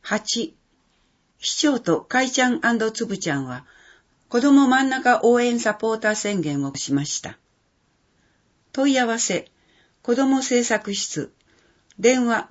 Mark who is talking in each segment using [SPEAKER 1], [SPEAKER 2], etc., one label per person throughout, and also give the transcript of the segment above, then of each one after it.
[SPEAKER 1] 8、市長とかいちゃん&つぶちゃんは、子ども真ん中応援サポーター宣言をしました。問い合わせ、子ども政策室、電話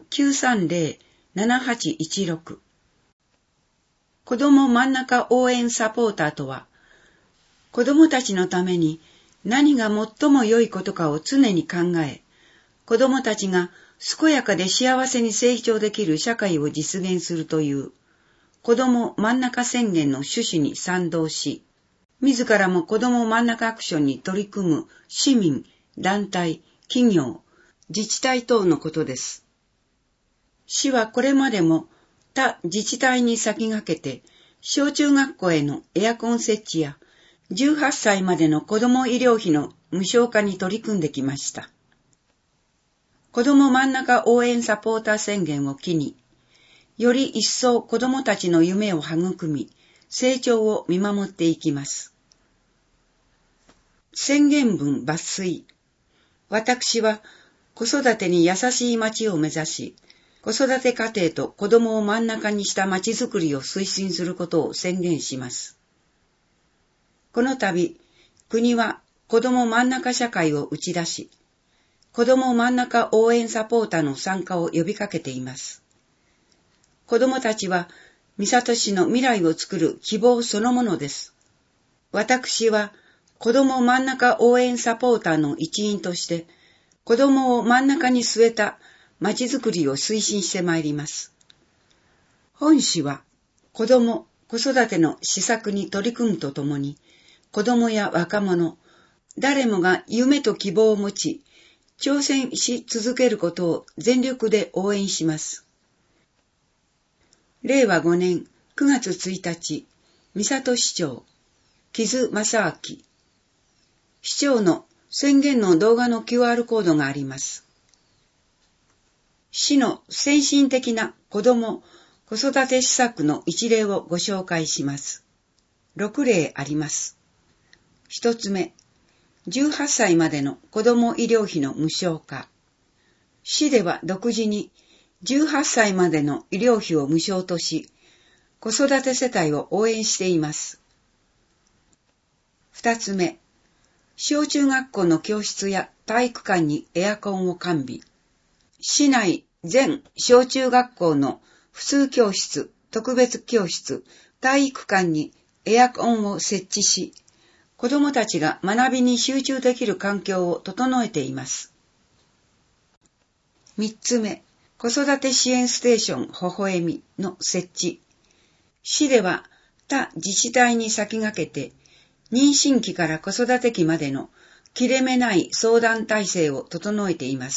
[SPEAKER 1] 930-7816。子ども真ん中応援サポーターとは、子どもたちのために何が最も良いことかを常に考え、子どもたちが健やかで幸せに成長できる社会を実現するという子ども真ん中宣言の趣旨に賛同し、自らも子ども真ん中アクションに取り組む市民、団体、企業、自治体等のことです。市はこれまでも他自治体に先駆けて、小中学校へのエアコン設置や18歳までの子ども医療費の無償化に取り組んできました。子ども真ん中応援サポーター宣言を機に、より一層子どもたちの夢を育み、成長を見守っていきます。宣言文抜粋。私は子育てに優しい町を目指し、子育て家庭と子どもを真ん中にした町づくりを推進することを宣言します。この度、国は子ども真ん中社会を打ち出し、子ども真ん中応援サポーターの参加を呼びかけています。子どもたちは、三郷市の未来を作る希望そのものです。私は、子ども真ん中応援サポーターの一員として、子どもを真ん中に据えた町づくりを推進してまいります。本市は、子ども・子育ての施策に取り組むとともに、子どもや若者、誰もが夢と希望を持ち、挑戦し続けることを全力で応援します。令和5年9月1日、三郷市長、木津正明。市長の宣言の動画の QR コードがあります。市の先進的な子ども・子育て施策の一例をご紹介します。6例あります。1つ目、18歳までの子ども医療費の無償化。市では独自に18歳までの医療費を無償とし、子育て世帯を応援しています。2つ目、小中学校の教室や体育館にエアコンを完備。市内全小中学校の普通教室、特別教室、体育館にエアコンを設置し、子どもたちが学びに集中できる環境を整えています。3つ目、子育て支援ステーションほほえみの設置。市では他自治体に先駆けて、妊娠期から子育て期までの切れ目ない相談体制を整えています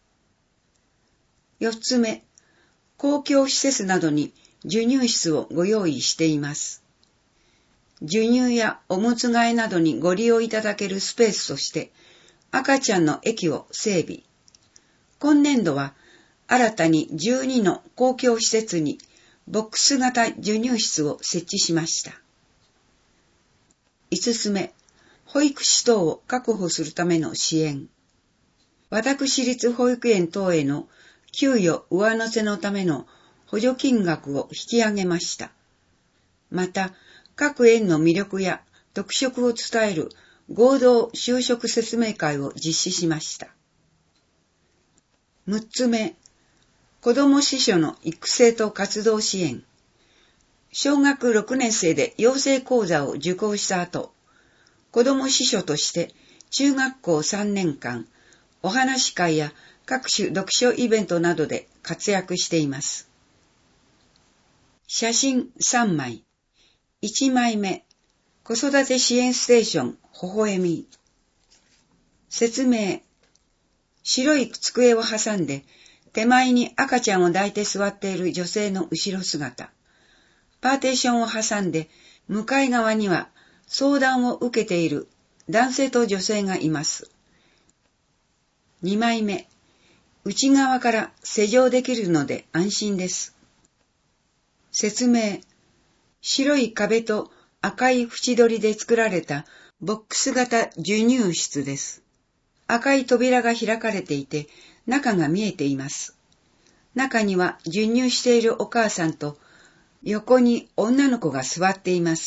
[SPEAKER 1] 。4つ目、公共施設などに授乳室をご用意しています。授乳やおむつ替えなどにご利用いただけるスペースとして、赤ちゃんの駅を整備。今年度は新たに12の公共施設にボックス型授乳室を設置しました。5つ目、保育士等を確保するための支援。私立保育園等への給与上乗せのための補助金額を引き上げました。また、各園の魅力や特色を伝える合同就職説明会を実施しました。6つ目、子ども司書の育成と活動支援。小学6年生で養成講座を受講した後、子ども司書として中学校3年間、お話会や各種読書イベントなどで活躍しています。写真3枚。1枚目、子育て支援ステーション、ほほえみ。説明。白い机を挟んで、手前に赤ちゃんを抱いて座っている女性の後ろ姿。パーテーションを挟んで、向かい側には相談を受けている男性と女性がいます。2枚目、内側から施錠できるので安心です。説明。白い壁と赤い縁取りで作られたボックス型授乳室です。赤い扉が開かれていて、中が見えています。中には授乳しているお母さんと横に女の子が座っています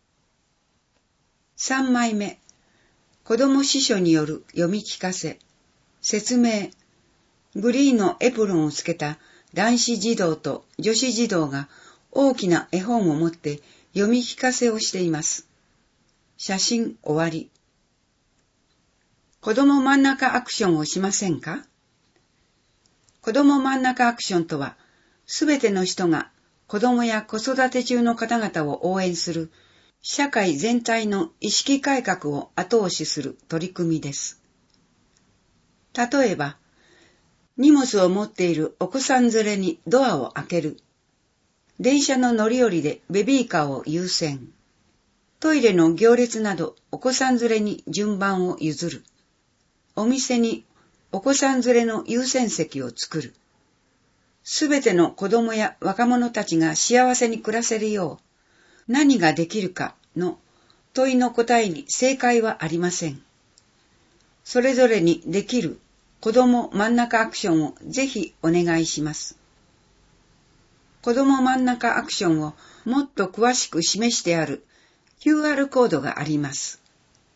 [SPEAKER 1] 。3枚目、子供司書による読み聞かせ。説明。グリーンのエプロンをつけた男子児童と女子児童が大きな絵本を持って読み聞かせをしています。写真終わり。子供真ん中アクションをしませんか？子供真ん中アクションとは、すべての人が子供や子育て中の方々を応援する社会全体の意識改革を後押しする取り組みです。例えば、荷物を持っているお子さん連れにドアを開ける。電車の乗り降りでベビーカーを優先。トイレの行列などお子さん連れに順番を譲る。お店にお子さん連れの優先席を作る。すべての子供や若者たちが幸せに暮らせるよう、何ができるかの問いの答えに正解はありません。それぞれにできる子供真ん中アクションをぜひお願いします。子供真ん中アクションをもっと詳しく示してある QR コードがあります。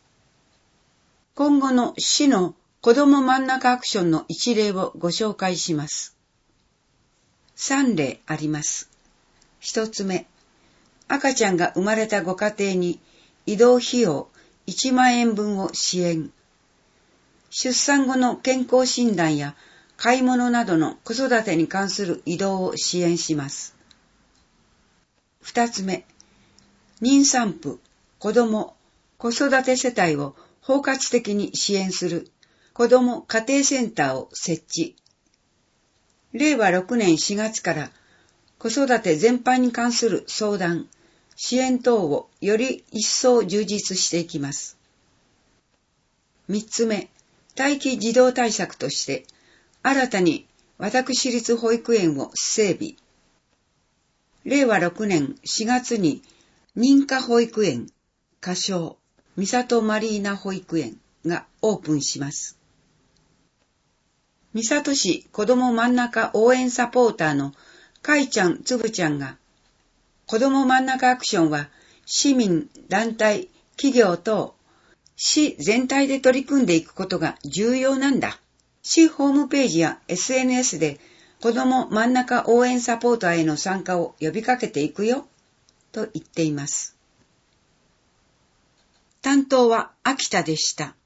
[SPEAKER 1] 今後の市の子供真ん中アクションの一例をご紹介します。3例あります。1つ目、赤ちゃんが生まれたご家庭に移動費用1万円分を支援。出産後の健康診断や買い物などの子育てに関する移動を支援します。2つ目、妊産婦、子供、子育て世帯を包括的に支援する子ども家庭センターを設置。令和6年4月から子育て全般に関する相談、支援等をより一層充実していきます。3つ目、待機児童対策として新たに私立保育園を整備。令和6年4月に認可保育園、仮称、三郷マリーナ保育園がオープンします。三郷市子ども真ん中応援サポーターのかいちゃんつぶちゃんが、子ども真ん中アクションは市民、団体、企業等、市全体で取り組んでいくことが重要なんだ。市ホームページや SNS で子ども真ん中応援サポーターへの参加を呼びかけていくよ、と言っています。担当は秋田でした。